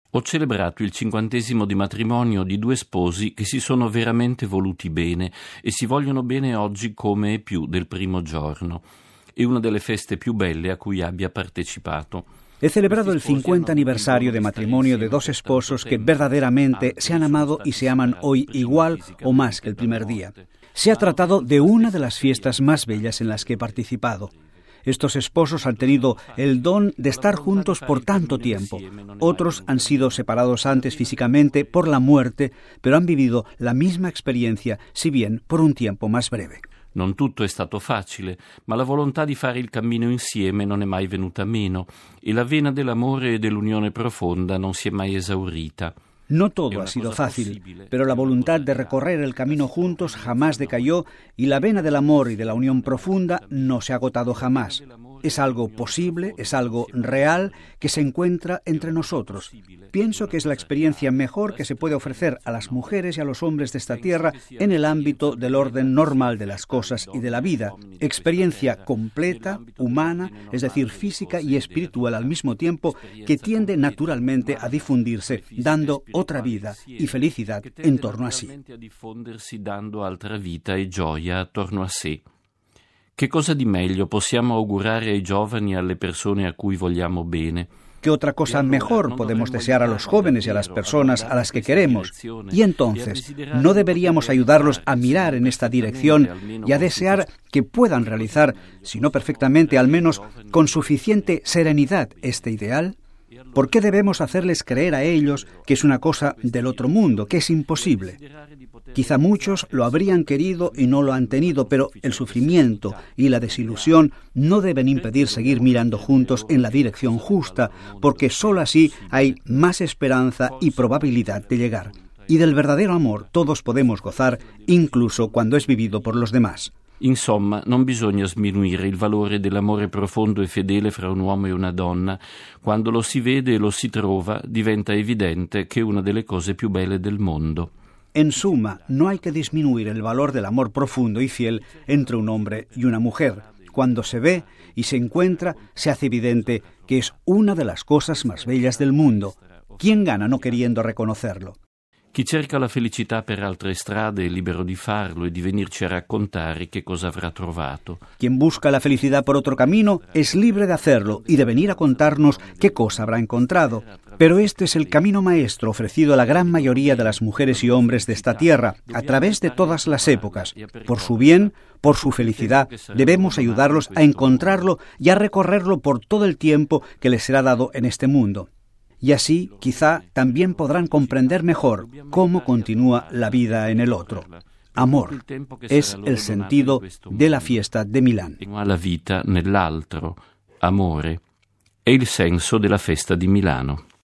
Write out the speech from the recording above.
Ho celebrato il 50° di matrimonio di 2 sposi che si sono veramente voluti bene e si vogliono bene oggi come e più del primo giorno. È una delle feste più belle a cui abbia partecipato. He celebrado el 50 aniversario de matrimonio de 2 esposos que verdaderamente se han amado y se aman hoy igual o más que el primer día. Se ha tratado de una de las fiestas más bellas en las que he participado. Estos esposos han tenido el don de estar juntos por tanto tiempo. Otros han sido separados antes físicamente por la muerte, pero han vivido la misma experiencia, si bien por un tiempo más breve. Non tutto è stato facile, ma la volontà di fare il cammino insieme non è mai venuta meno e la vena dell'amore e dell'unione profonda non si è mai esaurita. No todo ha sido fácil, pero la voluntad de recorrer el camino juntos jamás decayó y la vena del amor y de la unión profunda no se ha agotado jamás. Es algo posible, es algo real que se encuentra entre nosotros. Pienso que es la experiencia mejor que se puede ofrecer a las mujeres y a los hombres de esta tierra en el ámbito del orden normal de las cosas y de la vida. Experiencia completa, humana, es decir, física y espiritual al mismo tiempo, que tiende naturalmente a difundirse, dando otra vida y felicidad en torno a sí. Dando altra vita e gioia attorno a sé. Che cosa di meglio possiamo augurare ai giovani e alle persone a cui vogliamo bene? ¿Qué otra cosa mejor podemos desear a los jóvenes y a las personas a las que queremos? Y entonces, ¿no deberíamos ayudarlos a mirar en esta dirección y a desear que puedan realizar, si no perfectamente, al menos con suficiente serenidad, este ideal? ¿Por qué debemos hacerles creer a ellos que es una cosa del otro mundo, que es imposible? Quizá muchos lo habrían querido y no lo han tenido, pero el sufrimiento y la desilusión no deben impedir seguir mirando juntos en la dirección justa, porque sólo así hay más esperanza y probabilidad de llegar. Y del verdadero amor todos podemos gozar, incluso cuando es vivido por los demás. Insomma, non bisogna sminuire il valore dell'amore profondo e fedele fra un uomo e una donna. Quando lo si vede e lo si trova, diventa evidente che è una delle cose più belle del mondo. En suma, no hay que disminuir el valor del amor profundo y fiel entre un hombre y una mujer. Cuando se ve y se encuentra, se hace evidente que es una de las cosas más bellas del mundo. ¿Quién gana no queriendo reconocerlo? Chi cerca la felicità per altre strade è libero di farlo e di venirci a raccontare che cosa avrà trovato. Quien busca la felicidad por otro camino es libre de hacerlo y de venir a contarnos qué cosa habrá encontrado. Pero este es el camino maestro ofrecido a la gran mayoría de las mujeres y hombres de esta tierra, a través de todas las épocas. Por su bien, por su felicidad, debemos ayudarlos a encontrarlo y a recorrerlo por todo el tiempo que les será dado en este mundo. Y así, quizá, también podrán comprender mejor cómo continúa la vida en el otro. Amor es el sentido de la fiesta de Milán. La vita nell'altro, amore, è il senso della festa di Milano.